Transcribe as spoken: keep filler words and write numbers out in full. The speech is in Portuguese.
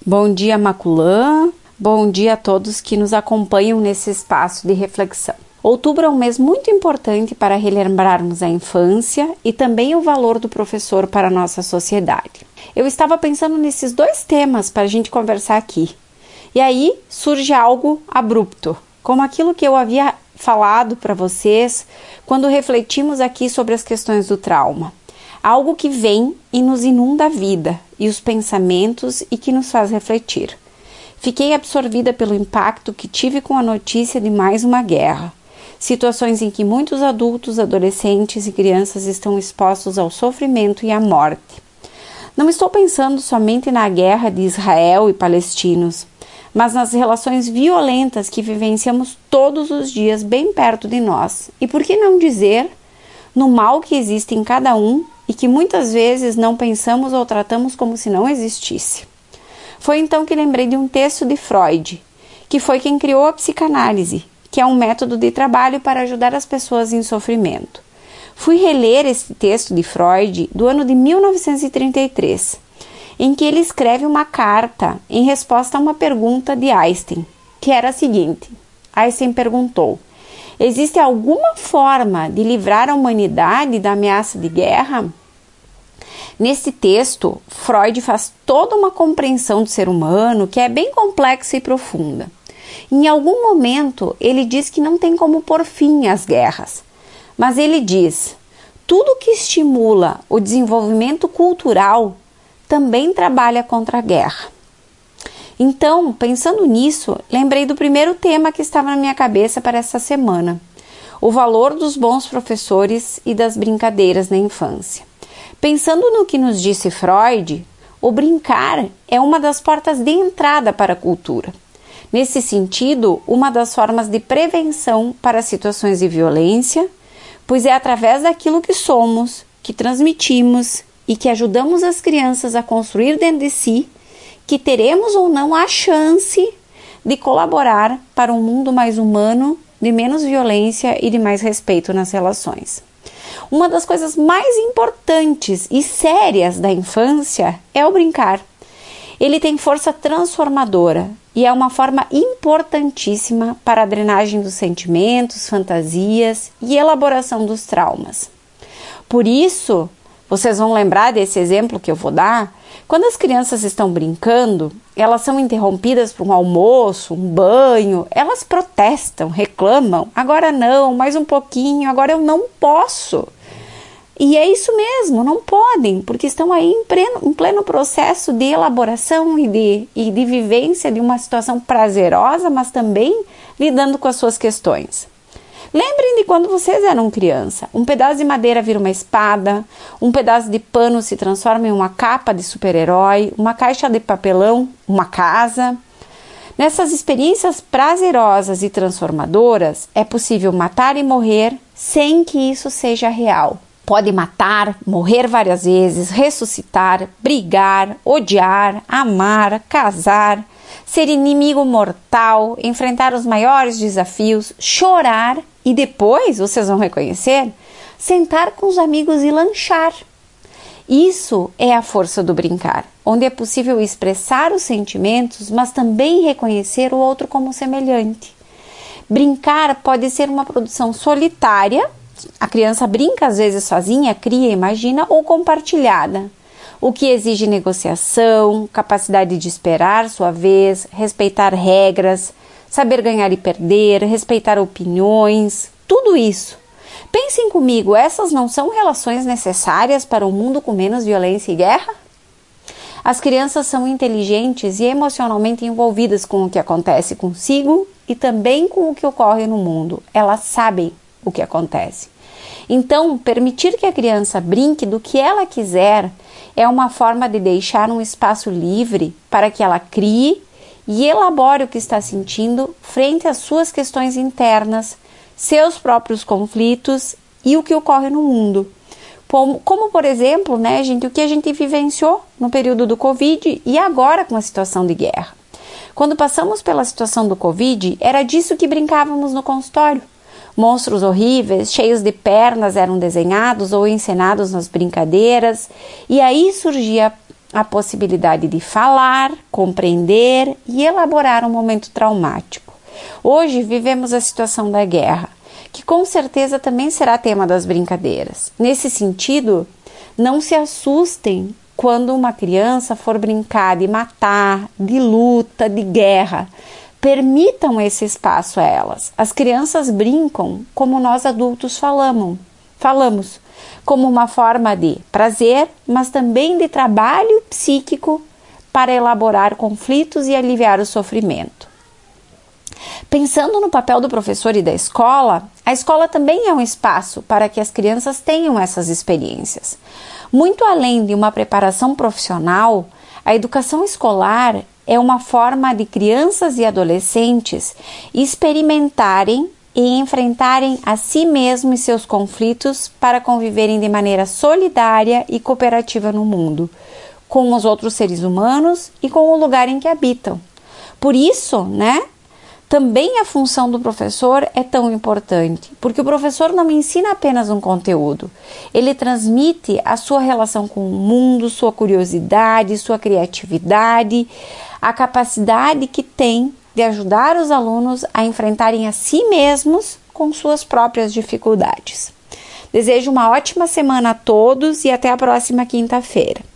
Bom dia, Maculã. Bom dia a todos que nos acompanham nesse espaço de reflexão. Outubro é um mês muito importante para relembrarmos a infância e também o valor do professor para a nossa sociedade. Eu estava pensando nesses dois temas para a gente conversar aqui. E aí surge algo abrupto, como aquilo que eu havia falado para vocês quando refletimos aqui sobre as questões do trauma. Algo que vem e nos inunda a vida e os pensamentos e que nos faz refletir. Fiquei absorvida pelo impacto que tive com a notícia de mais uma guerra. Situações em que muitos adultos, adolescentes e crianças estão expostos ao sofrimento e à morte. Não estou pensando somente na guerra de Israel e palestinos, mas nas relações violentas que vivenciamos todos os dias bem perto de nós. E por que não dizer no mal que existe em cada um e que muitas vezes não pensamos ou tratamos como se não existisse. Foi então que lembrei de um texto de Freud, que foi quem criou a psicanálise, que é um método de trabalho para ajudar as pessoas em sofrimento. Fui reler esse texto de Freud do ano de mil novecentos e trinta e três, em que ele escreve uma carta em resposta a uma pergunta de Einstein, que era a seguinte. Einstein perguntou: existe alguma forma de livrar a humanidade da ameaça de guerra? Nesse texto, Freud faz toda uma compreensão do ser humano que é bem complexa e profunda. Em algum momento, ele diz que não tem como pôr fim às guerras, mas ele diz: tudo que estimula o desenvolvimento cultural também trabalha contra a guerra. Então, pensando nisso, lembrei do primeiro tema que estava na minha cabeça para essa semana: o valor dos bons professores e das brincadeiras na infância. Pensando no que nos disse Freud, o brincar é uma das portas de entrada para a cultura. Nesse sentido, uma das formas de prevenção para situações de violência, pois é através daquilo que somos, que transmitimos e que ajudamos as crianças a construir dentro de si, que teremos ou não a chance de colaborar para um mundo mais humano, de menos violência e de mais respeito nas relações. Uma das coisas mais importantes e sérias da infância é o brincar. Ele tem força transformadora e é uma forma importantíssima para a drenagem dos sentimentos, fantasias e elaboração dos traumas. Por isso, vocês vão lembrar desse exemplo que eu vou dar. Quando as crianças estão brincando, elas são interrompidas por um almoço, um banho, elas protestam, reclamam, agora não, mais um pouquinho, agora eu não posso. E é isso mesmo, não podem, porque estão aí em pleno, em pleno processo de elaboração e de, e de vivência de uma situação prazerosa, mas também lidando com as suas questões. Lembrem de quando vocês eram criança. Um pedaço de madeira vira uma espada, um pedaço de pano se transforma em uma capa de super-herói, uma caixa de papelão, uma casa. Nessas experiências prazerosas e transformadoras, é possível matar e morrer sem que isso seja real. Pode matar, morrer várias vezes, ressuscitar, brigar, odiar, amar, casar, ser inimigo mortal, enfrentar os maiores desafios, chorar e depois, vocês vão reconhecer, sentar com os amigos e lanchar. Isso é a força do brincar, onde é possível expressar os sentimentos, mas também reconhecer o outro como semelhante. Brincar pode ser uma produção solitária. A criança brinca às vezes sozinha, cria, imagina, ou compartilhada, o que exige negociação, capacidade de esperar sua vez, respeitar regras, saber ganhar e perder, respeitar opiniões, tudo isso. Pensem comigo, essas não são relações necessárias para um mundo com menos violência e guerra? As crianças são inteligentes e emocionalmente envolvidas com o que acontece consigo e também com o que ocorre no mundo. Elas sabem o que acontece. Então, permitir que a criança brinque do que ela quiser é uma forma de deixar um espaço livre para que ela crie e elabore o que está sentindo frente às suas questões internas, seus próprios conflitos e o que ocorre no mundo. Como, como por exemplo, né, gente, o que a gente vivenciou no período do Covid e agora com a situação de guerra. Quando passamos pela situação do Covid, era disso que brincávamos no consultório. Monstros horríveis, cheios de pernas, eram desenhados ou encenados nas brincadeiras, e aí surgia a possibilidade de falar, compreender e elaborar um momento traumático. Hoje vivemos a situação da guerra, que com certeza também será tema das brincadeiras. Nesse sentido, não se assustem quando uma criança for brincar de matar, de luta, de guerra. Permitam esse espaço a elas. As crianças brincam como nós adultos falamos, falamos, como uma forma de prazer, mas também de trabalho psíquico para elaborar conflitos e aliviar o sofrimento. Pensando no papel do professor e da escola, a escola também é um espaço para que as crianças tenham essas experiências. Muito além de uma preparação profissional, a educação escolar é uma forma de crianças e adolescentes experimentarem e enfrentarem a si mesmos e seus conflitos para conviverem de maneira solidária e cooperativa no mundo, com os outros seres humanos e com o lugar em que habitam. Por isso, né? Também a função do professor é tão importante, porque o professor não ensina apenas um conteúdo, ele transmite a sua relação com o mundo, sua curiosidade, sua criatividade, a capacidade que tem de ajudar os alunos a enfrentarem a si mesmos com suas próprias dificuldades. Desejo uma ótima semana a todos e até a próxima quinta-feira.